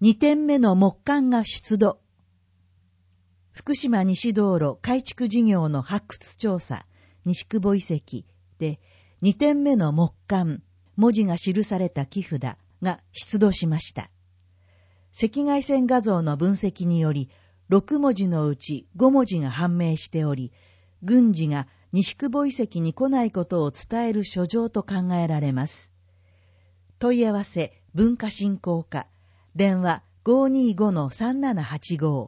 2点目の木簡が出土。福島西道路改築事業の発掘調査、西久保遺跡で、2点目の木簡、文字が記された木札が出土しました。赤外線画像の分析により、6文字のうち5文字が判明しており、軍事が西久保遺跡に来ないことを伝える書状と考えられます。問い合わせ文化振興課、電話 525-3785。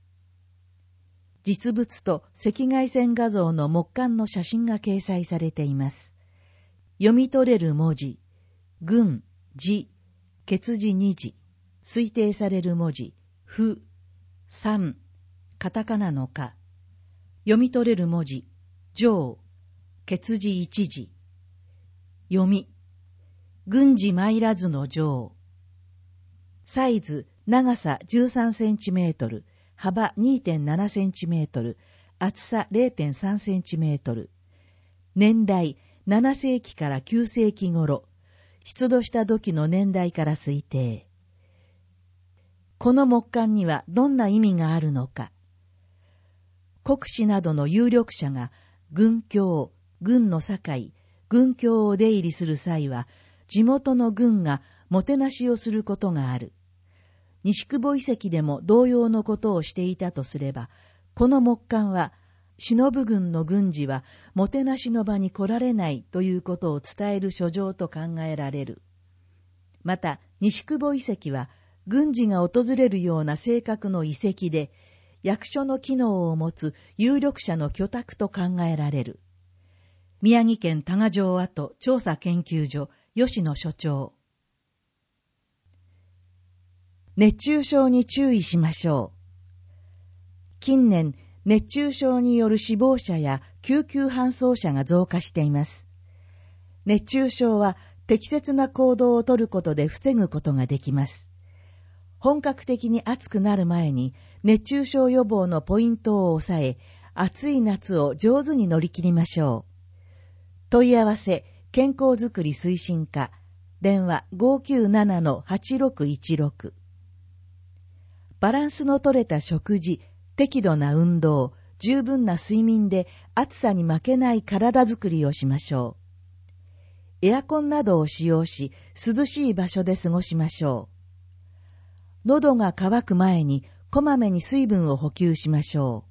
実物と赤外線画像の木簡の写真が掲載されています。読み取れる文字、軍、字、欠字2字、推定される文字、ふ、三、カタカナのか。読み取れる文字、上、欠字1字。読み、軍事参らずの上。サイズ、長さ13センチメートル、幅 2.7 センチメートル、厚さ 0.3 センチメートル。年代、7世紀から9世紀頃。出土した土の年代から推定。この木簡にはどんな意味があるのか。国司などの有力者が軍境、軍の境、軍境を出入りする際は、地元の軍がもてなしをすることがある。西久保遺跡でも同様のことをしていたとすれば、この木簡は、忍軍の軍事はもてなしの場に来られないということを伝える書状と考えられる。また、西久保遺跡は、軍事が訪れるような性格の遺跡で、役所の機能を持つ有力者の居宅と考えられる。宮城県多賀城跡調査研究所吉野所長。熱中症に注意しましょう。近年、熱中症による死亡者や救急搬送者が増加しています。熱中症は適切な行動をとることで防ぐことができます。本格的に暑くなる前に熱中症予防のポイントを抑え、暑い夏を上手に乗り切りましょう。問い合わせ、健康づくり推進課、電話 597-8616。バランスの取れた食事、適度な運動、十分な睡眠で暑さに負けない体づくりをしましょう。エアコンなどを使用し、涼しい場所で過ごしましょう。喉が渇く前にこまめに水分を補給しましょう。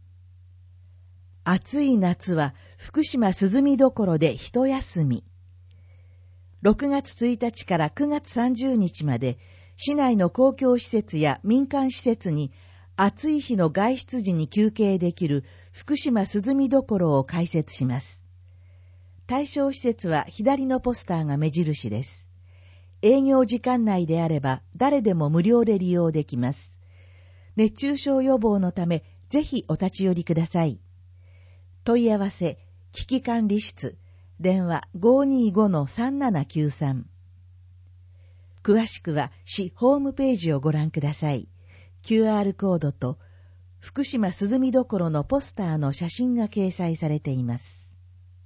暑い夏は福島涼みどころで一休み。6月1日から9月30日まで、市内の公共施設や民間施設に暑い日の外出時に休憩できる福島涼みどころを開設します。対象施設は左のポスターが目印です。営業時間内であれば誰でも無料で利用できます。熱中症予防のためぜひお立ち寄りください。問い合わせ、危機管理室、電話 525-3793。詳しくは市ホームページをご覧ください。QR コードと福島涼みどころのポスターの写真が掲載されています。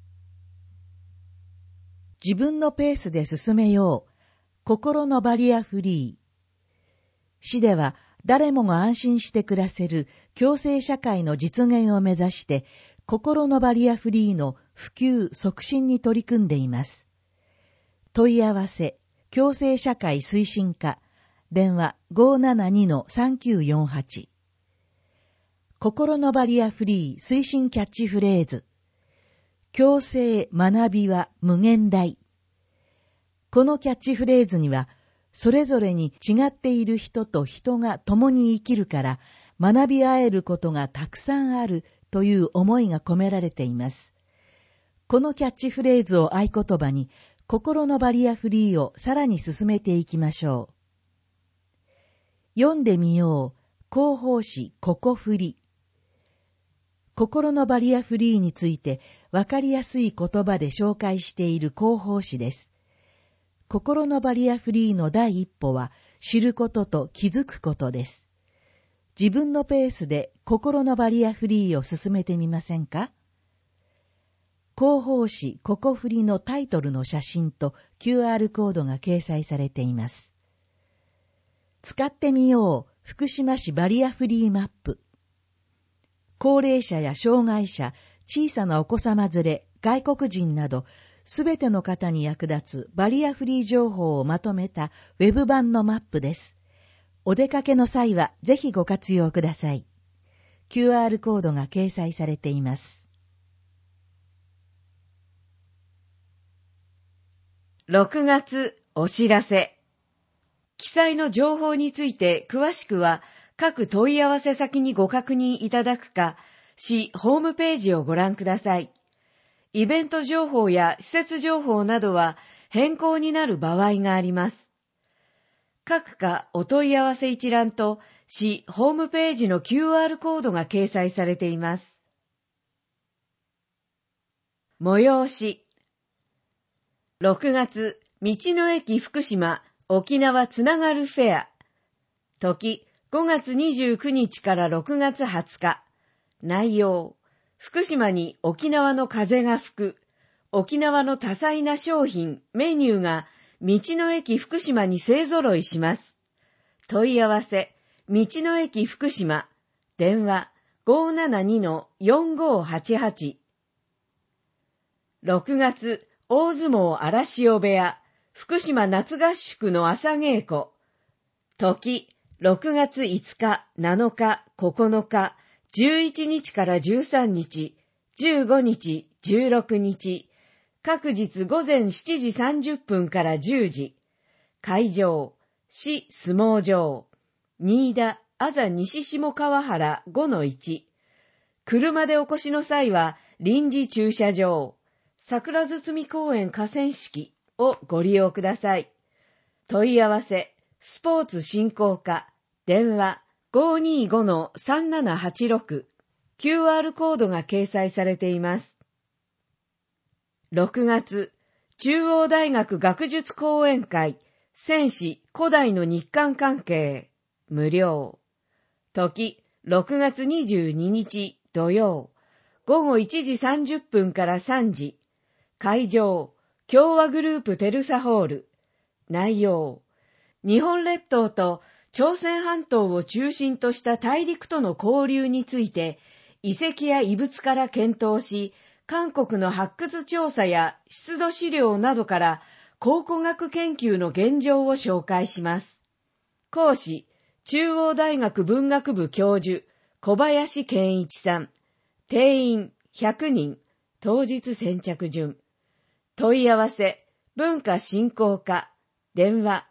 自分のペースで進めよう。心のバリアフリー。市では誰もが安心して暮らせる共生社会の実現を目指して心のバリアフリーの普及促進に取り組んでいます。問い合わせ、共生社会推進課、電話 572-3948。心のバリアフリー推進キャッチフレーズ。共生学びは無限大。このキャッチフレーズには、それぞれに違っている人と人が共に生きるから学び合えることがたくさんあるという思いが込められています。このキャッチフレーズを合言葉に、心のバリアフリーをさらに進めていきましょう。読んでみよう。広報誌ここフリ。心のバリアフリーについてわかりやすい言葉で紹介している広報誌です。心のバリアフリーの第一歩は知ることと気づくことです。自分のペースで心のバリアフリーを進めてみませんか？広報誌ここフリのタイトルの写真と QR コードが掲載されています。 使ってみよう福島市バリアフリーマップ。高齢者や障害者、小さなお子様連れ、外国人など、すべての方に役立つバリアフリー情報をまとめたウェブ版のマップです。お出かけの際はぜひご活用ください。QR コードが掲載されています。 6月お知らせ。記載の情報について詳しくは各問い合わせ先にご確認いただくか、市ホームページをご覧ください。イベント情報や施設情報などは変更になる場合があります。各課お問い合わせ一覧と市ホームページの QR コードが掲載されています。催し。6月、道の駅福島沖縄つながるフェア。時、5月29日から6月20日。内容、福島に沖縄の風が吹く。沖縄の多彩な商品、メニューが道の駅福島に勢揃いします。問い合わせ、道の駅福島。電話、572-4588。6月、大相撲荒汐部屋、福島夏合宿の朝稽古。時、6月5日、7日、9日、11日から13日、15日、16日、各日午前7時30分から10時。会場、市相撲場、新田、あざ西下川原 5-1。車でお越しの際は、臨時駐車場、桜堤公園河川敷をご利用ください。問い合わせ、スポーツ振興課、電話 525-3786。QR コードが掲載されています。6月、中央大学学術講演会、戦史古代の日韓関係、無料。時、6月22日土曜、午後1時30分から3時。会場、共和グループテルサホール。内容、日本列島と朝鮮半島を中心とした大陸との交流について、遺跡や遺物から検討し、韓国の発掘調査や出土資料などから考古学研究の現状を紹介します。講師、中央大学文学部教授、小林健一さん。定員100人、当日先着順。問い合わせ、文化振興課、電話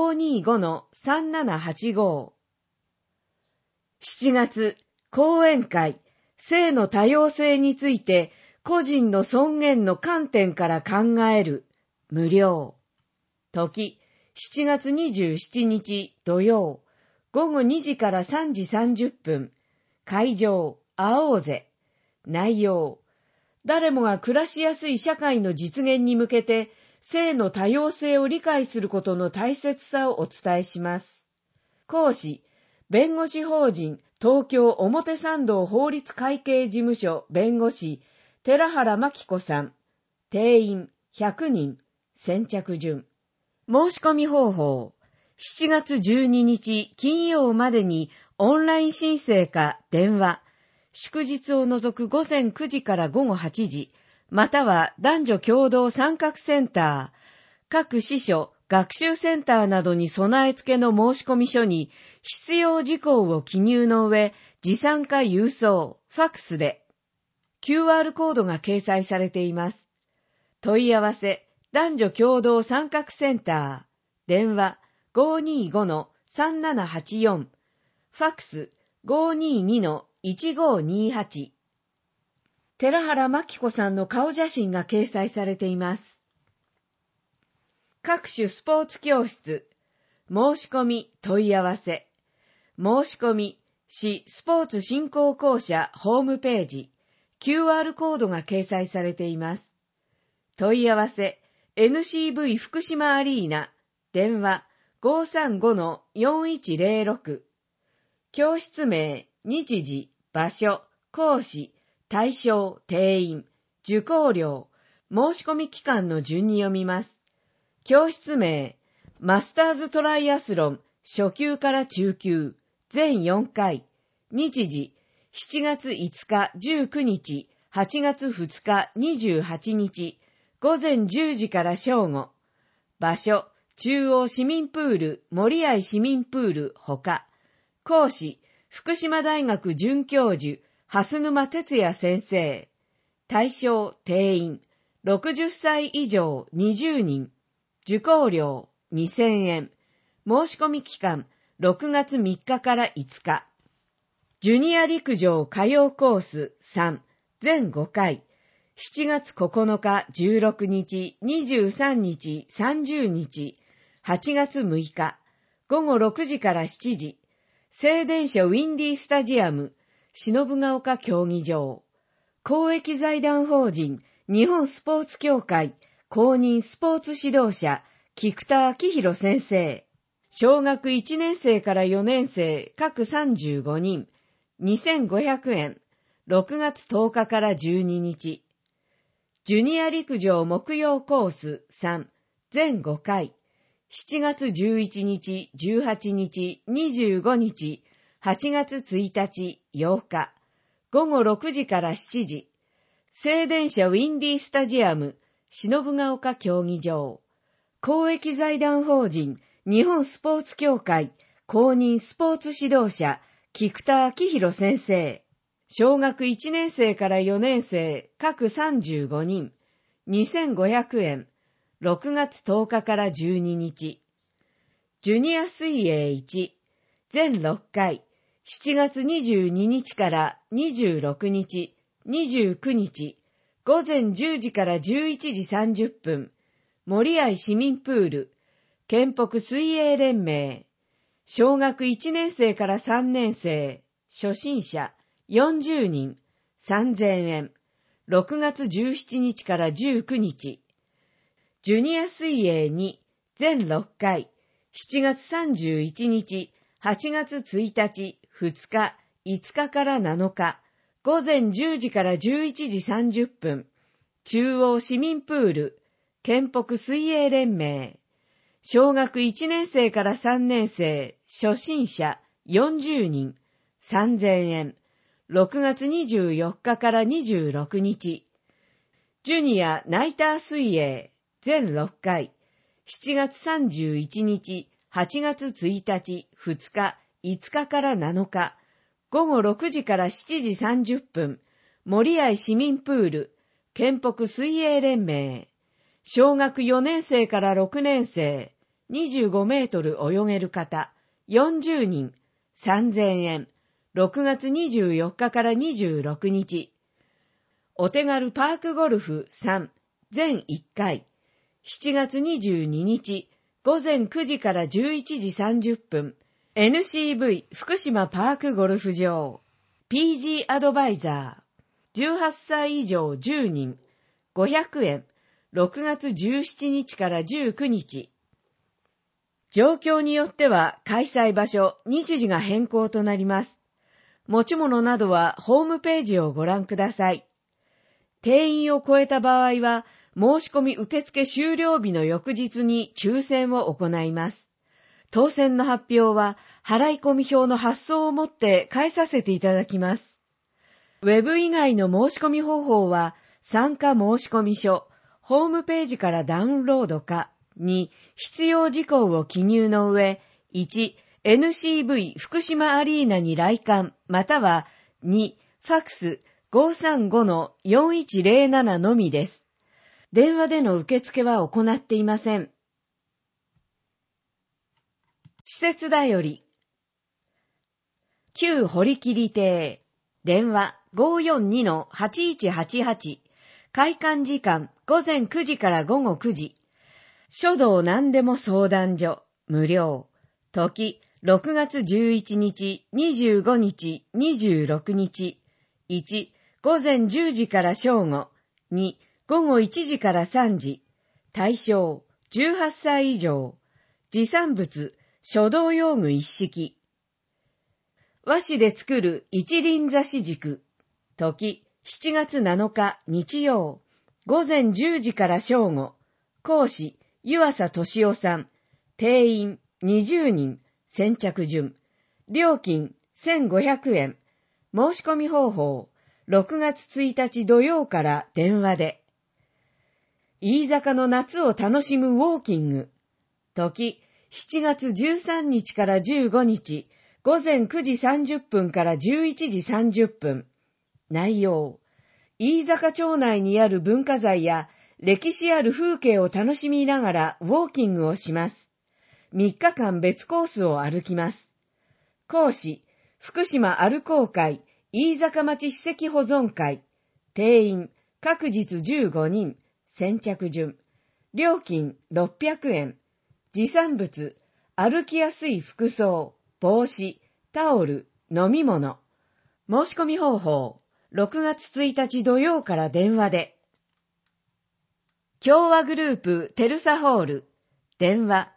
525-3785。7月、講演会、性の多様性について個人の尊厳の観点から考える、無料。時、7月27日土曜、午後2時から3時30分。会場、会おうぜ。内容、誰もが暮らしやすい社会の実現に向けて、性の多様性を理解することの大切さをお伝えします。講師、弁護士法人東京表参道法律会計事務所弁護士、寺原真紀子さん。定員100人、先着順。申し込み方法、7月12日金曜までにオンライン申請か電話、祝日を除く午前9時から午後8時、または男女共同参画センター、各支所、学習センターなどに備え付けの申し込み書に必要事項を記入の上、持参か郵送、ファックスで、QR コードが掲載されています。問い合わせ、男女共同参画センター、電話 525-3784、ファックス 522-1528。寺原真紀子さんの顔写真が掲載されています。各種スポーツ教室、申し込み問い合わせ、申し込み、市スポーツ振興公社ホームページ、QR コードが掲載されています。問い合わせ、NCV 福島アリーナ、電話 535-4106。教室名、日時、場所、講師、対象、定員、受講料、申し込み期間の順に読みます。教室名、マスターズトライアスロン初級から中級、全4回、日時、7月5日19日、8月2日28日、午前10時から正午。場所、中央市民プール、森合市民プールほか。講師、福島大学准教授、蓮沼哲也先生。対象、定員、60歳以上20人。受講料、2000円。申し込み期間、6月3日から5日。ジュニア陸上歌謡コース3、全5回。7月9日、16日、23日、30日、8月6日、午後6時から7時、聖電所ウィンディスタジアム、忍ヶ丘競技場、公益財団法人日本スポーツ協会公認スポーツ指導者、菊田明宏先生、小学1年生から4年生各35人、2500円、6月10日から12日、ジュニア陸上木曜コース3、全5回、7月11日、18日、25日、8月1日、8日、午後6時から7時、聖電所ウィンディスタジアム、忍ヶ丘競技場、公益財団法人日本スポーツ協会公認スポーツ指導者、菊田明宏先生、小学1年生から4年生各35人、2500円、6月10日から12日。ジュニア水泳1、全6回、7月22日から26日、29日、午前10時から11時30分、森合市民プール、県北水泳連盟、小学1年生から3年生、初心者40人、3000円、6月17日から19日。ジュニア水泳2、全6回、7月31日、8月1日、2日、5日から7日、午前10時から11時30分、中央市民プール、県北水泳連盟、小学1年生から3年生、初心者40人、3000円、6月24日から26日。ジュニアナイター水泳、全6回、7月31日、8月1日、2日、5日から7日、午後6時から7時30分、森合市民プール、県北水泳連盟、小学4年生から6年生、25メートル泳げる方、40人、3000円、6月24日から26日。お手軽パークゴルフ3、全1回、7月22日、午前9時から11時30分、NCV 福島パークゴルフ場、PG アドバイザー、18歳以上10人、500円、6月17日から19日。状況によっては開催場所、日時が変更となります。持ち物などはホームページをご覧ください。定員を超えた場合は、申し込み受付終了日の翌日に抽選を行います。当選の発表は、払い込み表の発送をもって返させていただきます。ウェブ以外の申し込み方法は、参加申込書、ホームページからダウンロードか、2、必要事項を記入の上、1、NCV 福島アリーナに来館、または2、ファクス 535-4107 のみです。電話での受付は行っていません。施設だより。旧堀切亭。電話 542-8188。開館時間午前9時から午後9時。書道何でも相談所。無料。時、6月11日、25日、26日。1、午前10時から正午。2、午後1時から3時。対象、18歳以上。持参物、書道用具一式。和紙で作る一輪挿し軸。時、7月7日日曜。午前10時から正午。講師、湯浅俊夫さん。定員20人。 先着順。料金1500円。申し込み方法、6月1日土曜から電話で。飯坂の夏を楽しむウォーキング。時、7月13日から15日、午前9時30分から11時30分。内容、飯坂町内にある文化財や歴史ある風景を楽しみながらウォーキングをします。3日間別コースを歩きます。講師、福島歩こう会、飯坂町史跡保存会。定員、各日15人。先着順。料金600円。持参物、歩きやすい服装、帽子、タオル、飲み物。申し込み方法、6月1日土曜から電話で。共和グループテルサホール。電話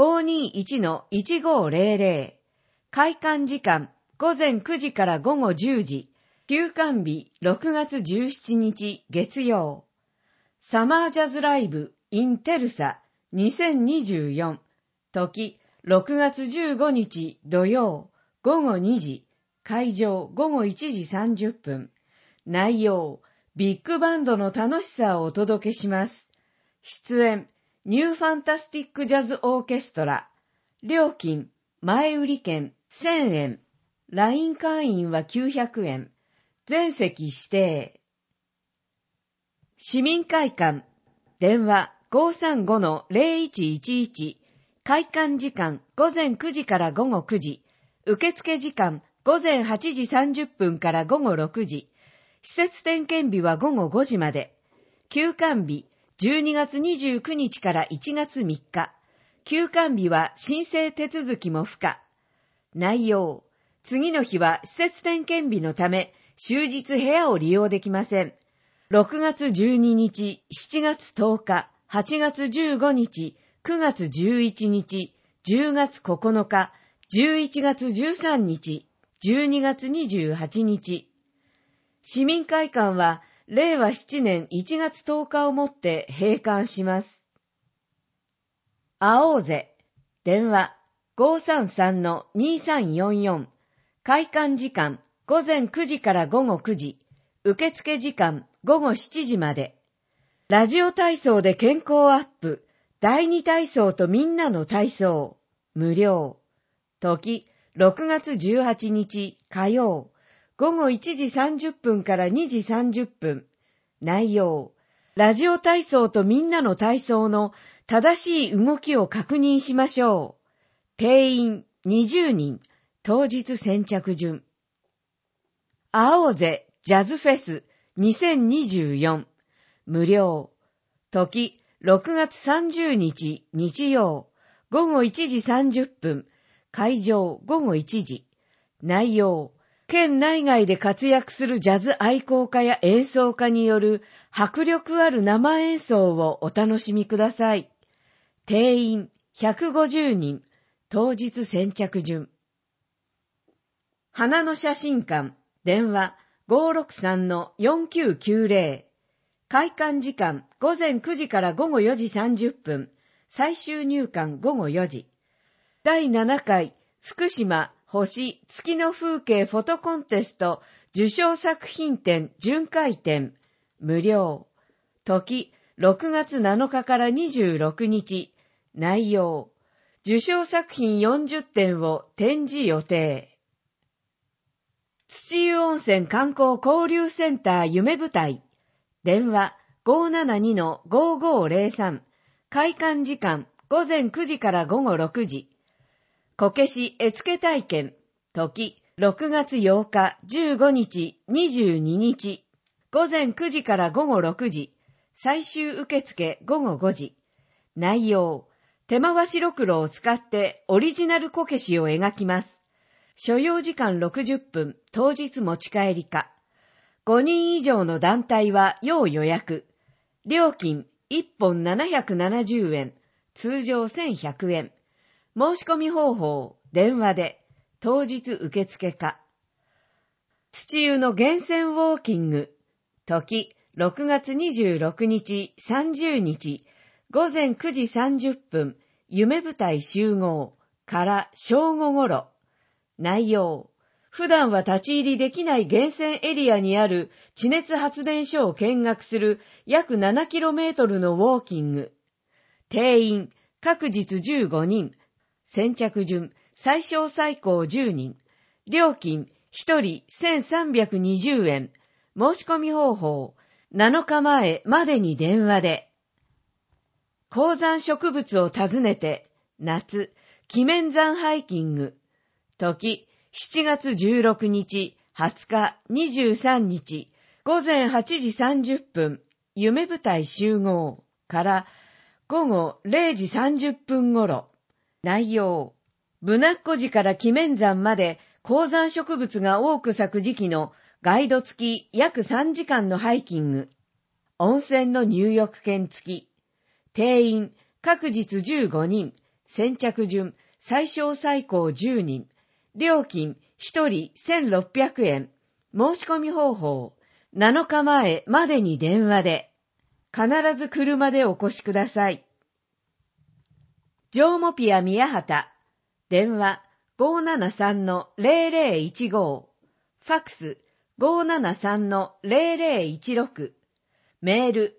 521-1500。開館時間午前9時から午後10時。休館日6月17日月曜。サマージャズライブ in テルサ2024。時6月15日土曜午後2時。会場午後1時30分。内容、ビッグバンドの楽しさをお届けします。出演、ニューファンタスティックジャズオーケストラ。料金、前売り券1000円。LINE 会員は900円。全席指定。市民会館。電話 535-0111。開館時間午前9時から午後9時。受付時間午前8時30分から午後6時。施設点検日は午後5時まで。休館日12月29日から1月3日。休館日は申請手続きも不可。内容、次の日は施設点検日のため終日部屋を利用できません。6月12日、7月10日、8月15日、9月11日、10月9日、11月13日、12月28日。市民会館は令和7年1月10日をもって閉館します。会おうぜ。電話 533-2344。開館時間午前9時から午後9時。受付時間午後7時まで。ラジオ体操で健康アップ。第2体操とみんなの体操。無料。時6月18日火曜。午後1時30分から2時30分。内容。ラジオ体操とみんなの体操の正しい動きを確認しましょう。定員20人。当日先着順。会おうぜジャズフェス2024。無料。時6月30日日曜。午後1時30分。会場午後1時。内容。県内外で活躍するジャズ愛好家や演奏家による迫力ある生演奏をお楽しみください。定員150人。当日先着順。花の写真館。電話 563-4990。開館時間午前9時から午後4時30分。最終入館午後4時。第7回福島星月の風景フォトコンテスト受賞作品展巡回展。無料。時6月7日から26日。内容。受賞作品40点を展示予定。土湯温泉観光交流センター夢舞台。電話 572-5503。開館時間午前9時から午後6時。こけし絵付け体験。時6月8日15日22日。午前9時から午後6時。最終受付午後5時。内容。手回しろくろを使ってオリジナルこけしを描きます。所要時間60分、当日持ち帰りか。5人以上の団体は要予約。料金1本770円、通常1100円。申し込み方法、電話で、当日受付か。土湯の源泉ウォーキング。時、6月26日、30日、午前9時30分、夢舞台集合。 から正午ごろ。内容。普段は立ち入りできない源泉エリアにある地熱発電所を見学する約 7km のウォーキング。定員、各日15人。先着順、最小最高10人。料金、1人1320円。申し込み方法、7日前までに電話で。高山植物を訪ねて、夏、鬼面山ハイキング。時、7月16日、20日、23日、午前8時30分、夢舞台集合から午後0時30分頃。内容。ブナッコ寺から鬼面山まで高山植物が多く咲く時期のガイド付き約3時間のハイキング。温泉の入浴券付き。定員、各日15人。先着順、最小最高10人。料金、1人1600円。申し込み方法、7日前までに電話で。必ず車でお越しください。ジョーモピア宮畑。電話 573-0015。ファクス 573-0016。メール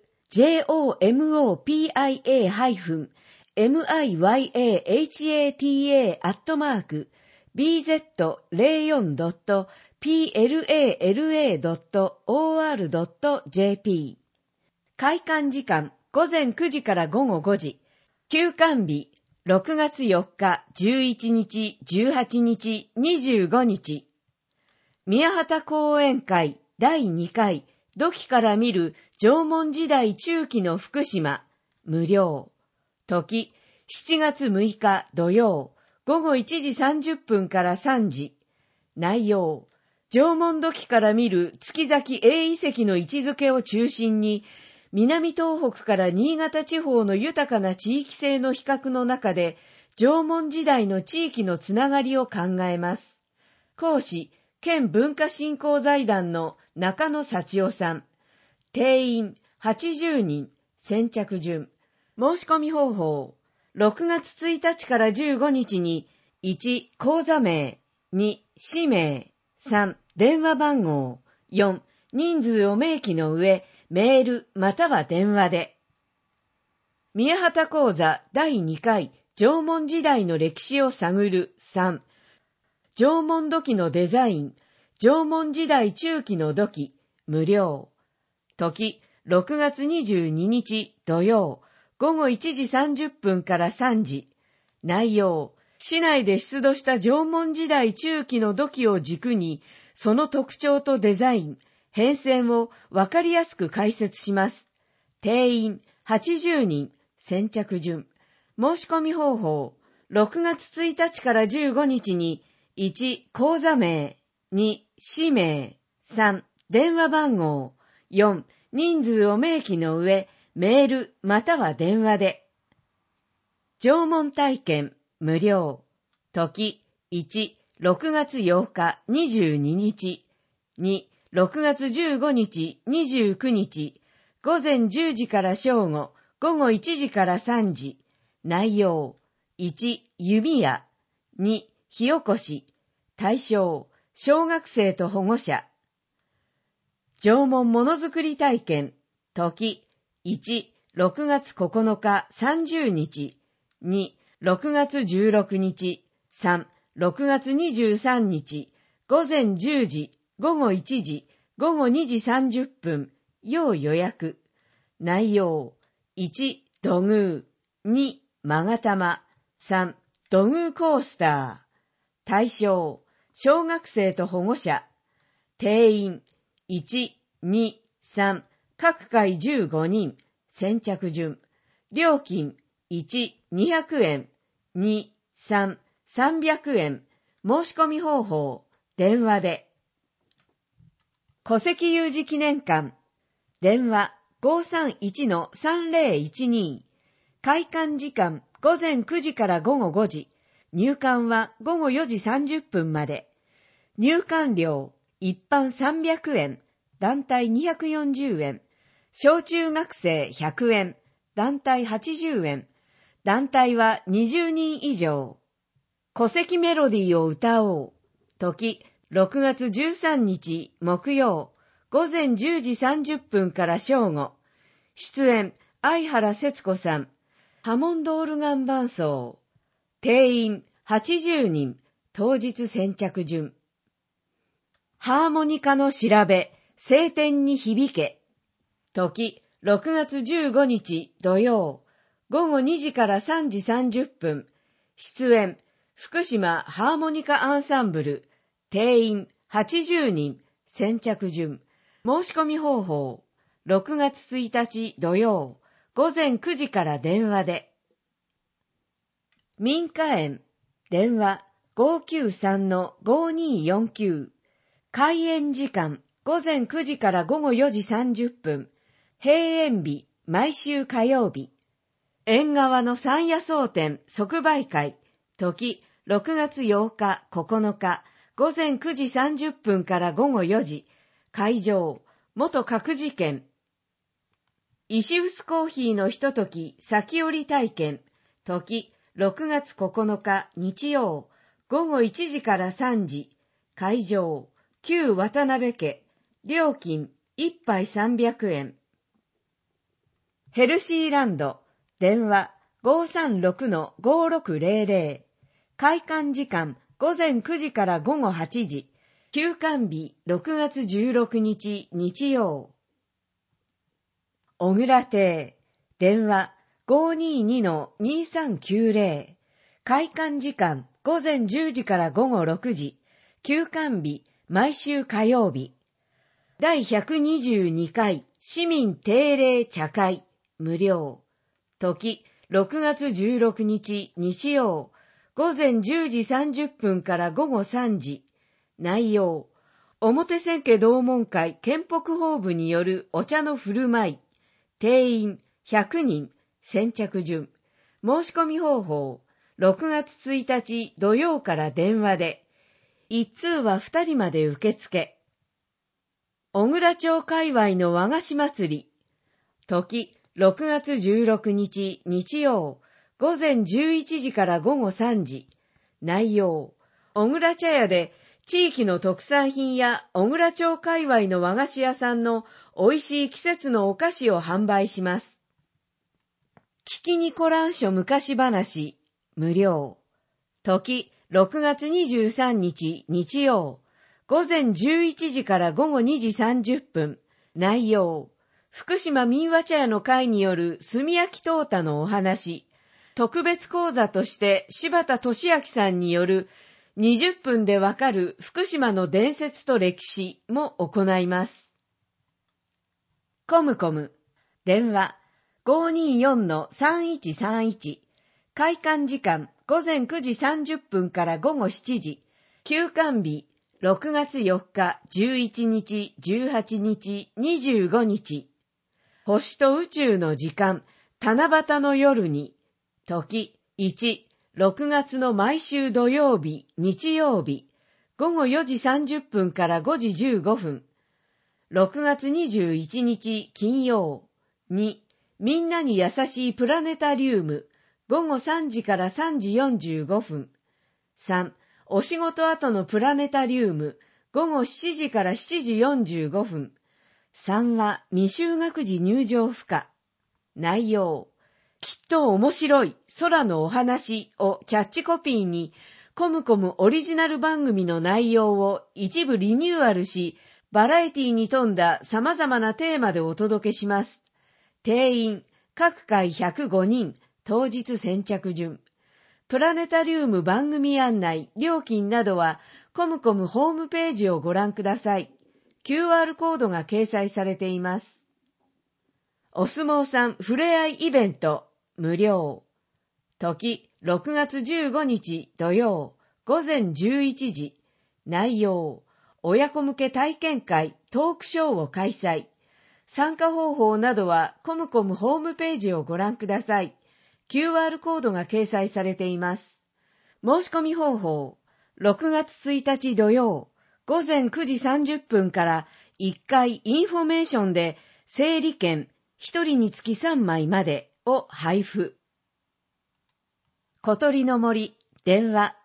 jomopiyahata@bz.pla.or.jp。 開館時間午前9時から午後5時。休館日6月4日、11日、18日、25日。宮畑講演会第2回、土器から見る縄文時代中期の福島、無料。時、7月6日土曜、午後1時30分から3時。内容、縄文土器から見る月崎 A 遺跡の位置づけを中心に、南東北から新潟地方の豊かな地域性の比較の中で、縄文時代の地域のつながりを考えます。講師、県文化振興財団の中野幸夫さん。定員80人、先着順。申し込み方法、6月1日から15日に、1、口座名、2、氏名、3、電話番号、4、人数を明記の上、メールまたは電話で。宮畑講座第2回縄文時代の歴史を探る3。縄文土器のデザイン、縄文時代中期の土器、無料。時、6月22日土曜、午後1時30分から3時。内容、市内で出土した縄文時代中期の土器を軸に、その特徴とデザイン、変遷をわかりやすく解説します。定員80人、先着順。申し込み方法、6月1日から15日に、1、口座名、2、氏名、3、電話番号、4、人数を明記の上、メールまたは電話で。縄文体験、無料。時、1、6月8日22日、2、6月15日29日、午前10時から正午、午後1時から3時。内容、1、弓矢、2、火起こし。対象、小学生と保護者。縄文ものづくり体験。時、1、6月9日30日。2、6月16日。3、6月23日。午前10時、午後1時、午後2時30分。要予約。内容、1、土偶。2、勾玉。3、土偶コースター。対象、小学生と保護者。定員、1、2、3、各回15人。先着順。料金、1、200円。2、3、300円。申し込み方法、電話で。古跡有事記念館。電話、531-3012。開館時間、午前9時から午後5時。入館は午後4時30分まで。入館料、一般300円、団体240円。小中学生100円、団体80円。団体は20人以上。 戸籍メロディーを歌おう。時、6月13日木曜、午前10時30分から正午。出演、相原節子さん。ハモンドオルガン伴奏。定員、80人。当日先着順。ハーモニカの調べ、晴天に響け。時、6月15日土曜、午後2時から3時30分。出演、福島ハーモニカアンサンブル。定員80人。先着順。申し込み方法。6月1日土曜、午前9時から電話で。民家園。電話 593-5249。開園時間、午前9時から午後4時30分。閉園日、毎週火曜日。縁側の山野草店即売会。時、6月8日、9日、午前9時30分から午後4時。会場、元核事件。石臼コーヒーのひととき先折り体験。時、6月9日、日曜、午後1時から3時。会場、旧渡辺家。料金、1杯300円。ヘルシーランド。電話 536-5600。開館時間午前9時から午後8時。休館日6月16日日曜。小倉亭。電話 522-2390。開館時間午前10時から午後6時。休館日毎週火曜日。第122回市民定例茶会無料。時6月16日日曜、午前10時30分から午後3時。内容、表千家同門会県北法部によるお茶の振る舞い。定員100人。先着順。申し込み方法、6月1日土曜から電話で。1通は2人まで受付。小倉町界隈の和菓子祭り。時6月16日日曜、午前11時から午後3時。内容、小倉茶屋で地域の特産品や小倉町界隈の和菓子屋さんの美味しい季節のお菓子を販売します。聞きにこらんしょ昔話、無料。時6月23日日曜、午前11時から午後2時30分。内容、福島民話茶屋の会による炭焼きトータのお話。特別講座として柴田俊明さんによる20分でわかる福島の伝説と歴史も行います。コムコム。電話 524-3131。開館時間午前9時30分から午後7時。休館日6月4日、11日、18日、25日。星と宇宙の時間、七夕の夜に。時1、6月の毎週土曜日、日曜日。午後4時30分から5時15分。6月21日金曜。2、みんなに優しいプラネタリウム。午後3時から3時45分。3、お仕事後のプラネタリウム。午後7時から7時45分。3は未就学児入場不可。内容、きっと面白い空のお話をキャッチコピーに、コムコムオリジナル番組の内容を一部リニューアルし、バラエティに富んだ様々なテーマでお届けします。定員、各回105人、当日先着順。プラネタリウム番組案内、料金などは、コムコムホームページをご覧ください。QR コードが掲載されています。お相撲さんふれあいイベント、無料。時、6月15日土曜、午前11時。内容、親子向け体験会、トークショーを開催。参加方法などはコムコムホームページをご覧ください。QR コードが掲載されています。申し込み方法、6月1日土曜、午前9時30分から1回インフォメーションで整理券1人につき3枚までを配布。小鳥の森、電話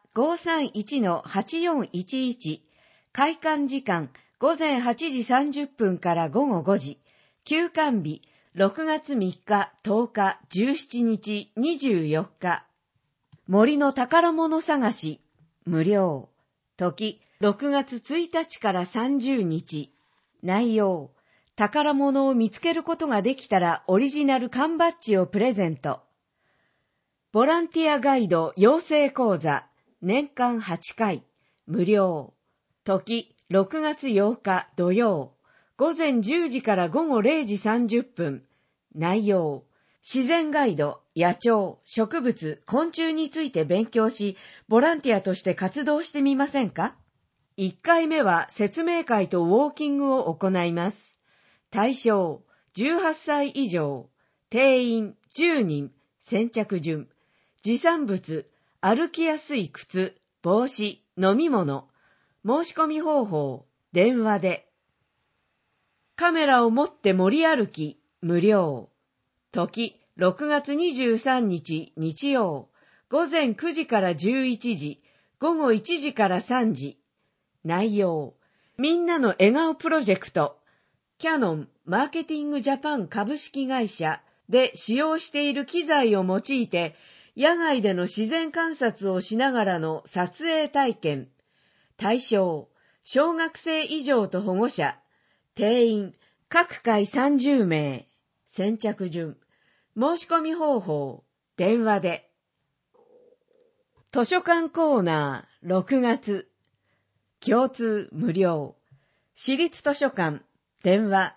531-8411、開館時間午前8時30分から午後5時、休館日6月3日、10日、17日、24日。森の宝物探し、無料。時、6月1日から30日。内容、宝物を見つけることができたらオリジナル缶バッジをプレゼント。ボランティアガイド養成講座、年間8回、無料。時、6月8日土曜、午前10時から午後0時30分。内容、自然ガイド、野鳥、植物、昆虫について勉強し、ボランティアとして活動してみませんか？ 1 回目は説明会とウォーキングを行います。対象、18歳以上、定員10人、先着順、持参物、歩きやすい靴、帽子、飲み物、申し込み方法、電話で。カメラを持って森歩き、無料。時、6月23日日曜、午前9時から11時、午後1時から3時。内容、みんなの笑顔プロジェクト、キヤノンマーケティングジャパン株式会社で使用している機材を用いて、野外での自然観察をしながらの撮影体験。対象、小学生以上と保護者。定員、各回30名。先着順。申し込み方法、電話で。図書館コーナー、6月。共通無料。私立図書館、電話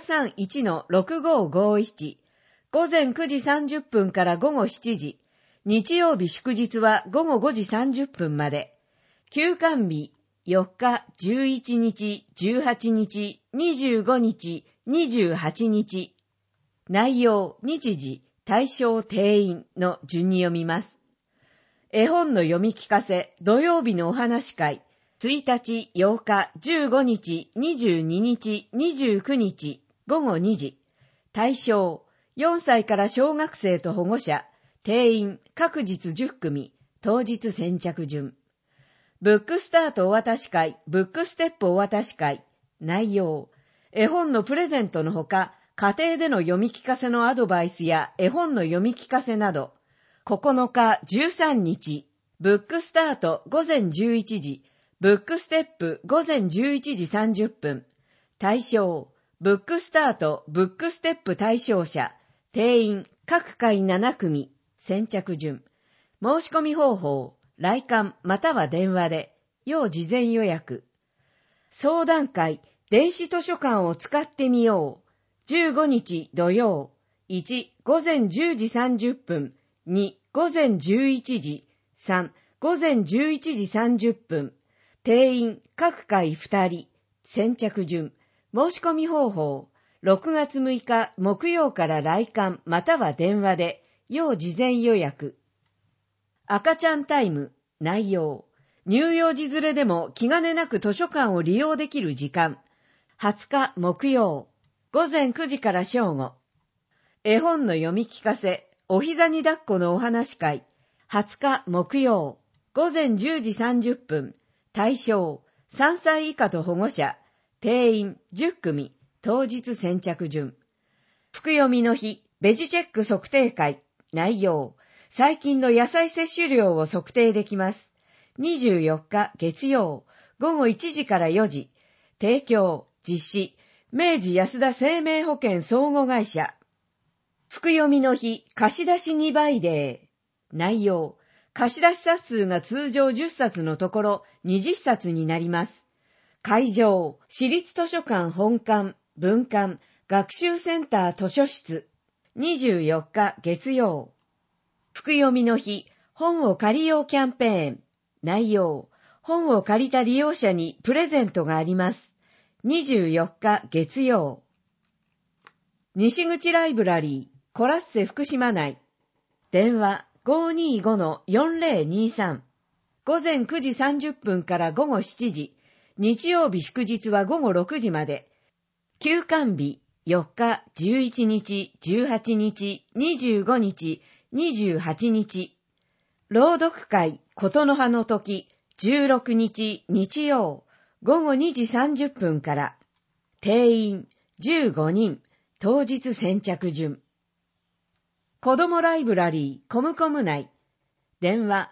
531-6551。午前9時30分から午後7時。日曜日祝日は午後5時30分まで。休館日、4日、11日、18日、25日、28日。内容、日時、対象、定員の順に読みます。絵本の読み聞かせ、土曜日のお話会、1日、8日、15日、22日、29日、午後2時。対象、4歳から小学生と保護者、定員、各日10組、当日先着順。ブックスタートお渡し会、ブックステップお渡し会。内容、絵本のプレゼントのほか、家庭での読み聞かせのアドバイスや絵本の読み聞かせなど。9日、13日、ブックスタート午前11時、ブックステップ午前11時30分。対象、ブックスタート、ブックステップ対象者、定員、各回7組、先着順。申し込み方法、来館または電話で、要事前予約。相談会、電子図書館を使ってみよう。15日土曜。1、午前10時30分。2、午前11時。3、午前11時30分。定員、各回2人。先着順。申し込み方法、6月6日木曜から来館または電話で、要事前予約。赤ちゃんタイム、内容。乳幼児連れでも気兼ねなく図書館を利用できる時間。20日木曜。午前9時から正午。絵本の読み聞かせ、お膝に抱っこのお話会。20日木曜。午前10時30分。対象、3歳以下と保護者。定員10組。当日先着順。福読みの日、ベジチェック測定会。内容。最近の野菜摂取量を測定できます。24日月曜。午後1時から4時。提供、実施。明治安田生命保険相互会社。福読みの日、貸出2倍デー。内容。貸出冊数が通常10冊のところ20冊になります。会場、私立図書館本館、分館、学習センター図書室。24日月曜。福読みの日、本を借りようキャンペーン。内容、本を借りた利用者にプレゼントがあります。24日月曜。西口ライブラリー、コラッセ福島内。電話 525-4023。午前9時30分から午後7時。日曜日祝日は午後6時まで。休館日、4日、11日、18日、25日、28日。朗読会、 ことの葉の時、16日日曜、午後2時30分から、定員15人、当日先着順。子どもライブラリーコムコム内、電話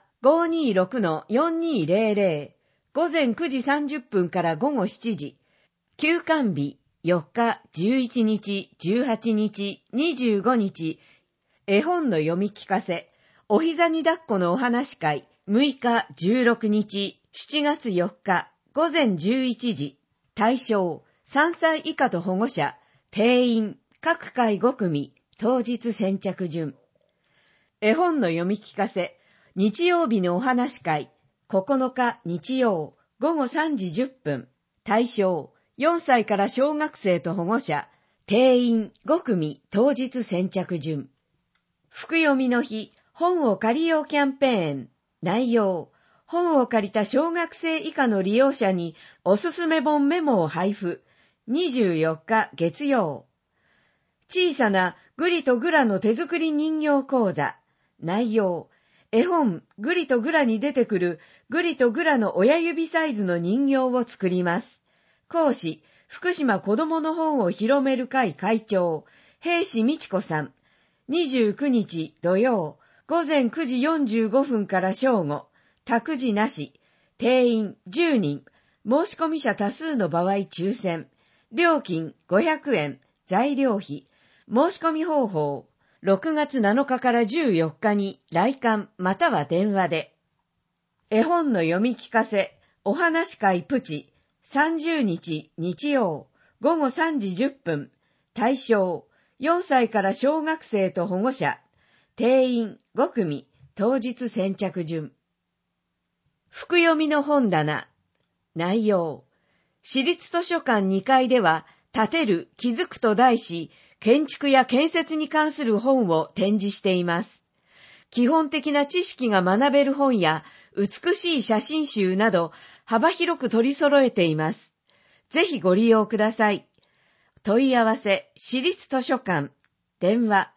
526-4200、午前9時30分から午後7時、休館日4日、11日、18日、25日、絵本の読み聞かせ、お膝に抱っこのお話会、6日、16日、7月4日、午前11時、対象、3歳以下と保護者、定員、各回5組、当日先着順。絵本の読み聞かせ、日曜日のお話会、9日日曜、午後3時10分、対象、4歳から小学生と保護者、定員5組、当日先着順。福読みの日、本を借りようキャンペーン、内容、本を借りた小学生以下の利用者におすすめ本メモを配布、24日月曜。小さなグリとグラの手作り人形講座、内容、絵本グリとグラに出てくるグリとグラの親指サイズの人形を作ります。講師、福島子どもの本を広める会会長、平志美智子さん。29日土曜、午前9時45分から正午、託児なし、定員10人、申し込み者多数の場合抽選、料金500円、材料費、申し込み方法、6月7日から14日に来館または電話で。絵本の読み聞かせ、お話会プチ、30日日曜、午後3時10分、対象、4歳から小学生と保護者、定員5組、当日先着順。福読みの本棚、内容、市立図書館2階では、建てる、気づくと題し、建築や建設に関する本を展示しています。基本的な知識が学べる本や、美しい写真集など、幅広く取り揃えています。ぜひご利用ください。問い合わせ、市立図書館、電話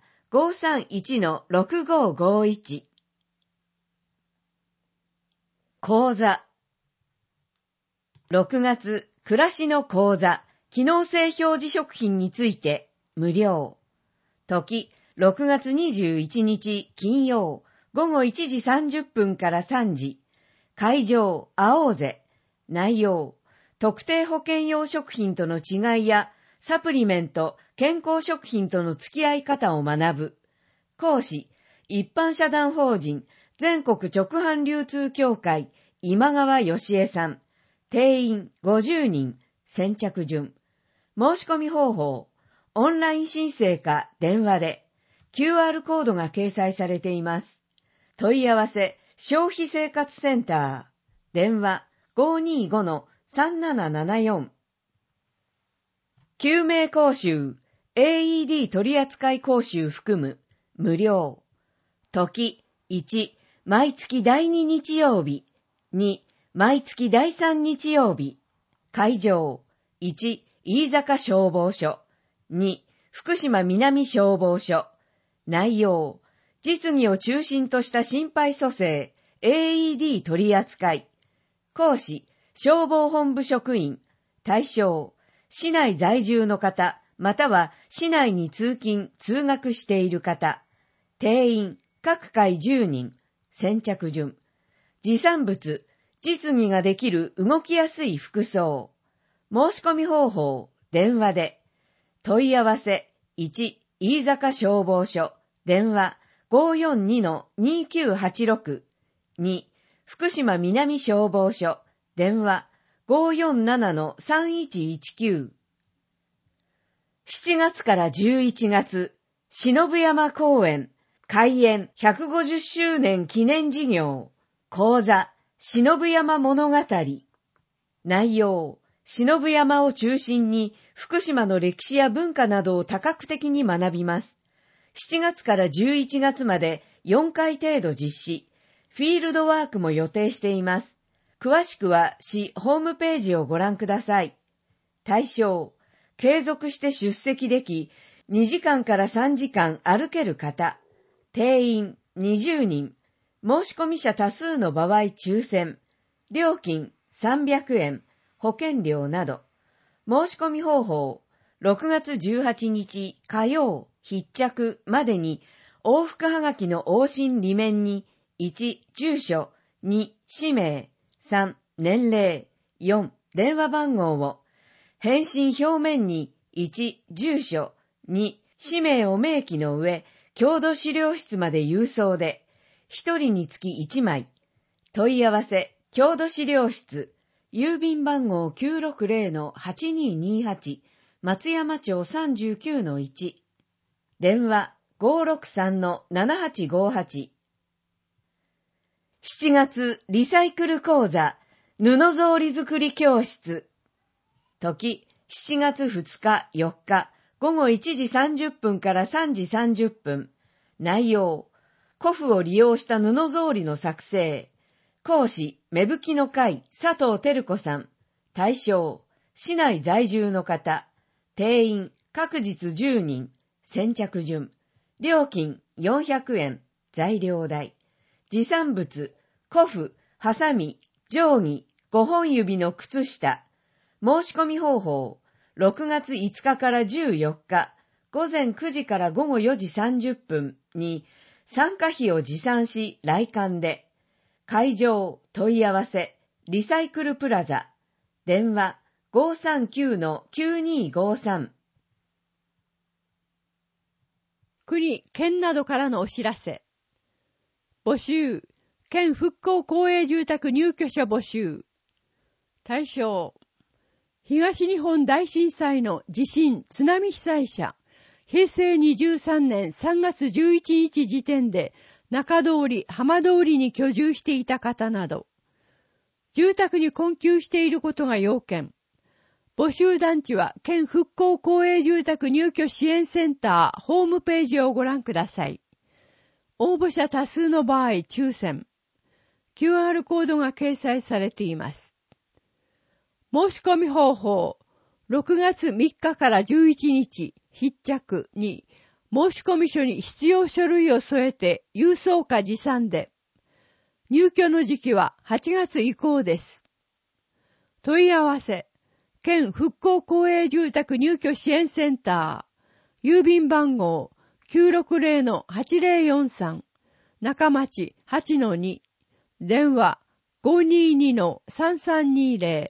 531-6551。講座。6月、暮らしの講座、機能性表示食品について、無料。時、6月21日金曜、午後1時30分から3時。会場、青ぜ。内容、特定保険用食品との違いや、サプリメント、健康食品との付き合い方を学ぶ。講師、一般社団法人、全国直販流通協会、今川義恵さん。定員50人、先着順。申し込み方法、オンライン申請か電話で、QR コードが掲載されています。問い合わせ、消費生活センター、電話 525-3774。救命講習、AED 取扱講習含む、無料。時、1、毎月第2日曜日。2、毎月第3日曜日。会場、1、飯坂消防署。2、福島南消防署。内容、実技を中心とした心肺蘇生、AED 取扱い。講師、消防本部職員。対象、市内在住の方、または市内に通勤・通学している方。定員、各回10人。先着順。持参物、実技ができる動きやすい服装。申し込み方法、電話で。問い合わせ、1、飯坂消防署。電話、542-2986。2、福島南消防署。電話、547-3119。7月から11月、忍山公園、開園150周年記念事業、講座、忍山物語。内容、忍山を中心に福島の歴史や文化などを多角的に学びます。7月から11月まで4回程度実施、フィールドワークも予定しています。詳しくは市ホームページをご覧ください。対象、継続して出席でき、2時間から3時間歩ける方。定員20人。 申し込み者多数の場合抽選、料金300円、保険料など。申し込み方法、6月18日火曜必着までに往復はがきの往診裏面に1、住所、2、氏名、3、年齢、4、電話番号を、返信表面に1、住所、2、氏名を明記の上、郷土資料室まで郵送で、1人につき1枚。問い合わせ、郷土資料室、郵便番号 960-8228 松山町 39-1 電話 563-7858 7月リサイクル講座布草履作り教室時7月2日4日午後1時30分から3時30分内容古布を利用した布草履の作成講師、芽吹きの会、佐藤照子さん。対象、市内在住の方。定員、各日10人。先着順。料金、400円。材料代。持参物、古布、ハサミ、定規、5本指の靴下。申し込み方法、6月5日から14日、午前9時から午後4時30分に、参加費を持参し、来館で。会場、問い合わせ、リサイクルプラザ、電話 539-9253。 国、県などからのお知らせ。募集、県復興公営住宅入居者募集。対象、東日本大震災の地震、津波被災者、平成23年3月11日時点で、中通り、浜通りに居住していた方など、住宅に困窮していることが要件。募集団地は県復興公営住宅入居支援センターホームページをご覧ください。応募者多数の場合抽選。QR コードが掲載されています。申し込み方法。6月3日から11日必着に、申込書に必要書類を添えて郵送か持参で。入居の時期は8月以降です。問い合わせ、県復興公営住宅入居支援センター、郵便番号 960-8043、中町 8-2、電話 522-3320。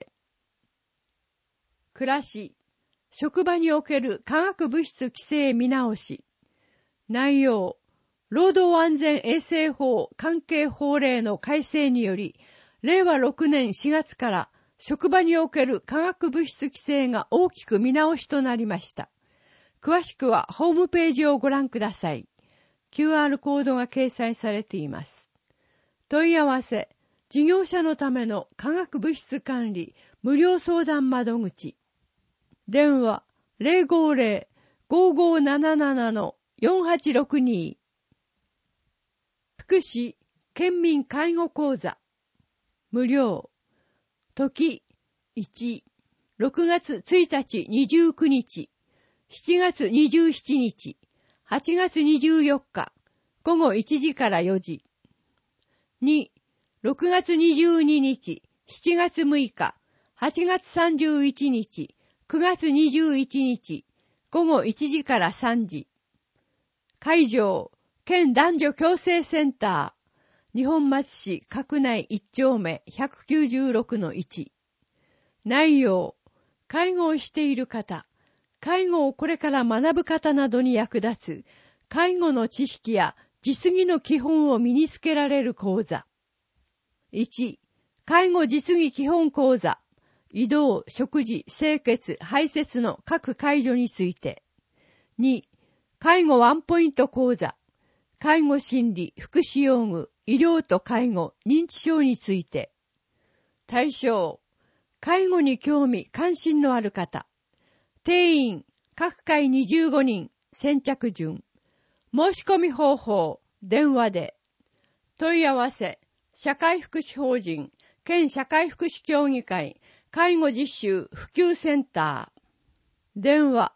暮らし、職場における化学物質規制見直し。内容、労働安全衛生法関係法令の改正により、令和6年4月から職場における化学物質規制が大きく見直しとなりました。詳しくはホームページをご覧ください。QR コードが掲載されています。問い合わせ、事業者のための化学物質管理無料相談窓口。電話 050-5577-4862。福祉、県民介護講座。無料。時、1、6月1日29日、7月27日、8月24日、午後1時から4時。2、6月22日、7月6日、8月31日、9月21日、午後1時から3時。会場、県男女共生センター、二本松市郭内1丁目 196-1。内容、介護をしている方、介護をこれから学ぶ方などに役立つ、介護の知識や実技の基本を身につけられる講座。1、介護実技基本講座。移動、食事、清潔、排泄の各介助について。2、介護ワンポイント講座。介護心理、福祉用具、医療と介護、認知症について。対象、介護に興味、関心のある方。定員、各回25人、先着順。申し込み方法、電話で。問い合わせ、社会福祉法人、県社会福祉協議会、介護実習普及センター。電話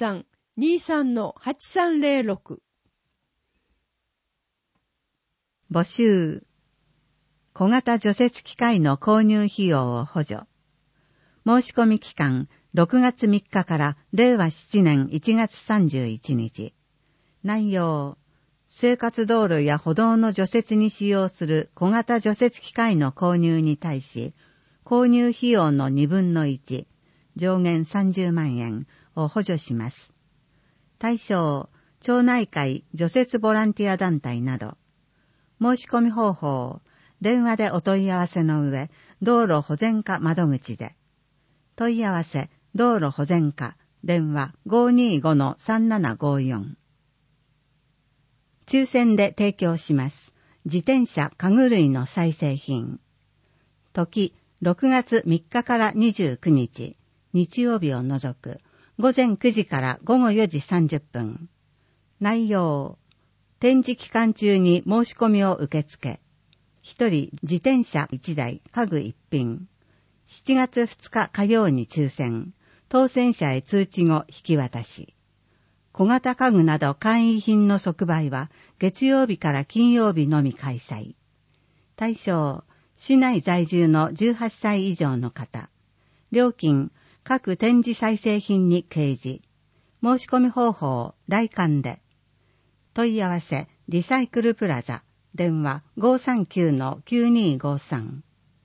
0243-23-8306。 募集。小型除雪機械の購入費用を補助。申し込み期間6月3日から令和7年1月31日。内容。生活道路や歩道の除雪に使用する小型除雪機械の購入に対し、購入費用の2分の1、上限30万円を補助します。対象、町内会除雪ボランティア団体など。申し込み方法、電話でお問い合わせの上、道路保全課窓口で。問い合わせ、道路保全課、電話 525-3754。抽選で提供します。自転車家具類の再生品。時、6月3日から29日、日曜日を除く、午前9時から午後4時30分。内容、展示期間中に申し込みを受け付け、1人自転車1台、家具1品。7月2日火曜に抽選、当選者へ通知後引き渡し。小型家具など簡易品の即売は月曜日から金曜日のみ開催。対象、市内在住の18歳以上の方。料金、各展示再生品に掲示。申し込み方法、来館で。問い合わせ、リサイクルプラザ。電話 539-9253。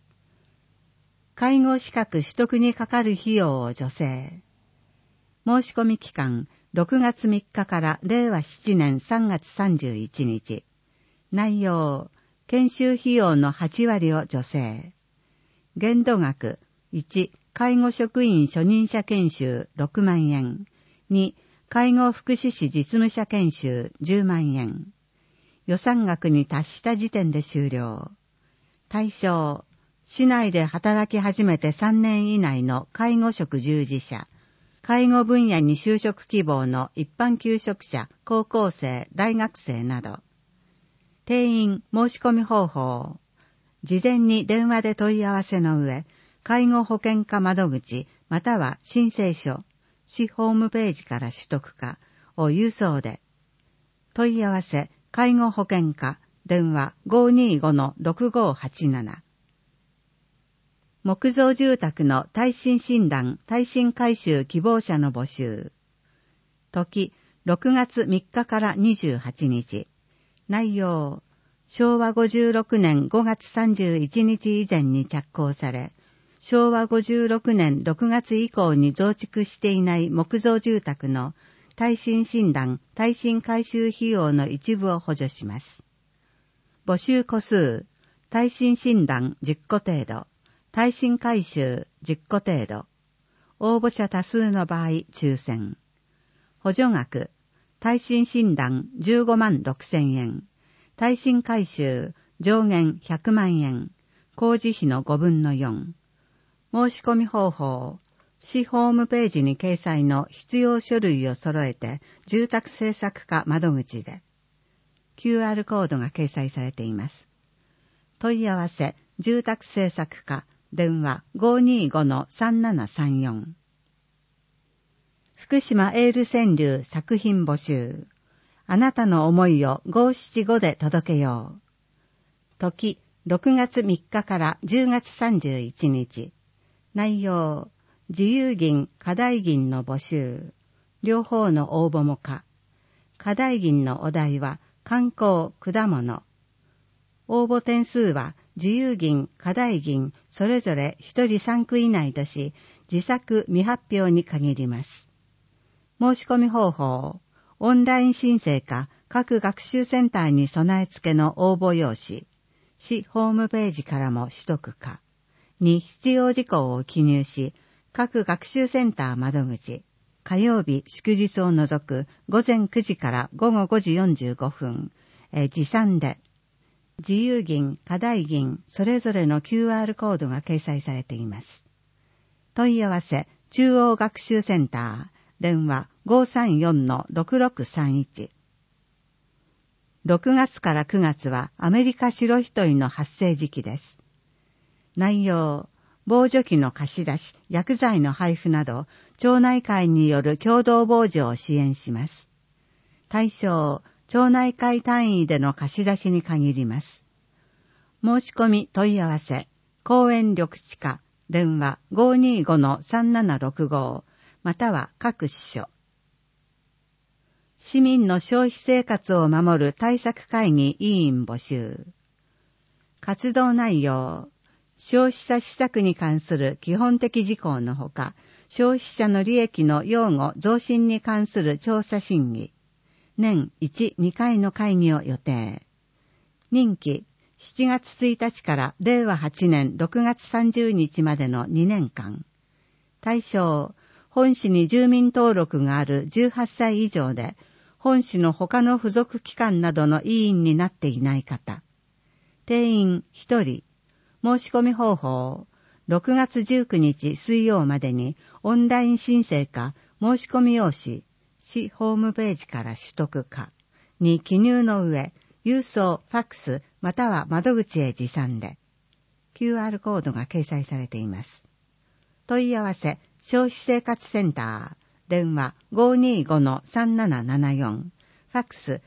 介護資格取得にかかる費用を助成。申し込み期間、6月3日から令和7年3月31日。内容、研修費用の8割を助成。限度額、1、介護職員初任者研修6万円。2、介護福祉士実務者研修10万円。予算額に達した時点で終了。対象、市内で働き始めて3年以内の介護職従事者。介護分野に就職希望の一般求職者、高校生、大学生など。定員、申し込み方法。事前に電話で問い合わせの上、介護保険課窓口または申請書、市ホームページから取得かを郵送で。問い合わせ、介護保険課、電話 525-6587。木造住宅の耐震診断、耐震改修希望者の募集。時、6月3日から28日。内容、昭和56年5月31日以前に着工され、昭和56年6月以降に増築していない木造住宅の耐震診断、耐震改修費用の一部を補助します。募集個数、耐震診断10個程度。耐震改修10個程度。応募者多数の場合抽選。補助額、耐震診断15万6千円。耐震改修上限100万円。工事費の5分の4。申し込み方法、市ホームページに掲載の必要書類を揃えて住宅政策課窓口で。QR コードが掲載されています。問い合わせ、住宅政策課。電話 525-3734。福島エール川柳作品募集。あなたの思いを575で届けよう。時、6月3日から10月31日。内容、自由銀、課題銀の募集。両方の応募も可。課題銀のお題は観光、果物。応募点数は自由銀、課題銀、それぞれ1人3句以内とし、自作未発表に限ります。申し込み方法、オンライン申請か各学習センターに備え付けの応募用紙、市ホームページからも取得か、に必要事項を記入し、各学習センター窓口、火曜日祝日を除く午前9時から午後5時45分、持参で、自由銀、課題銀、それぞれの QR コードが掲載されています。問い合わせ、中央学習センター、電話 534-6631。6月から9月はアメリカ白ひとりの発生時期です。内容、防除機の貸し出し、薬剤の配布など、町内会による共同防除を支援します。対象、 町内会単位での貸し出しに限ります。申し込み問い合わせ、公園緑地課、電話 525-3765 または各支所。市民の消費生活を守る対策会議委員募集。活動内容、消費者施策に関する基本的事項のほか、消費者の利益の擁護増進に関する調査審議。年1、2回の会議を予定。任期、7月1日から令和8年6月30日までの2年間。対象、本市に住民登録がある18歳以上で、本市の他の付属機関などの委員になっていない方。定員1人。申し込み方法。6月19日水曜までにオンライン申請か申し込み用紙、市ホームページから取得かに記入の上、郵送、ファックスまたは窓口へ持参で、QR コードが掲載されています。問い合わせ、消費生活センター、電話 525-3774、ファックス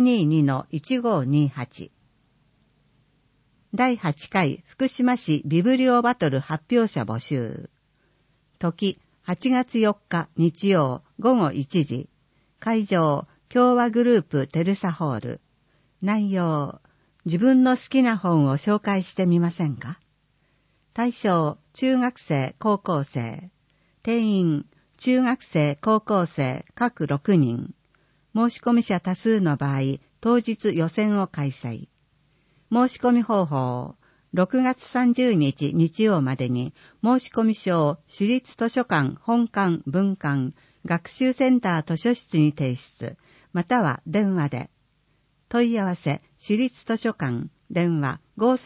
522-1528。第8回福島市ビブリオバトル発表者募集。時、8月4日日曜午後1時。会場、共和グループテルサホール。内容、自分の好きな本を紹介してみませんか？対象、中学生、高校生。定員、中学生、高校生、各6人。申し込み者多数の場合、当日予選を開催。申し込み方法、6月30日日曜までに申し込み書を市立図書館本館分館学習センター図書室に提出、または電話で。問い合わせ、市立図書館、電話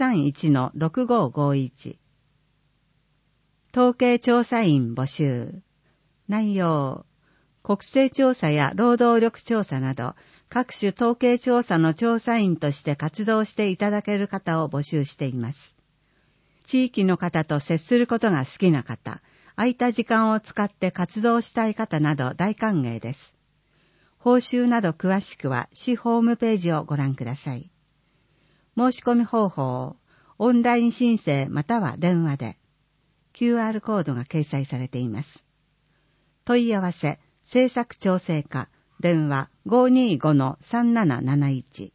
531-6551。統計調査員募集。内容、国勢調査や労働力調査など、各種統計調査の調査員として活動していただける方を募集しています。地域の方と接することが好きな方、空いた時間を使って活動したい方など大歓迎です。報酬など詳しくは市ホームページをご覧ください。申し込み方法、オンライン申請または電話で。QR コードが掲載されています。問い合わせ、政策調整課、電話 525-3771。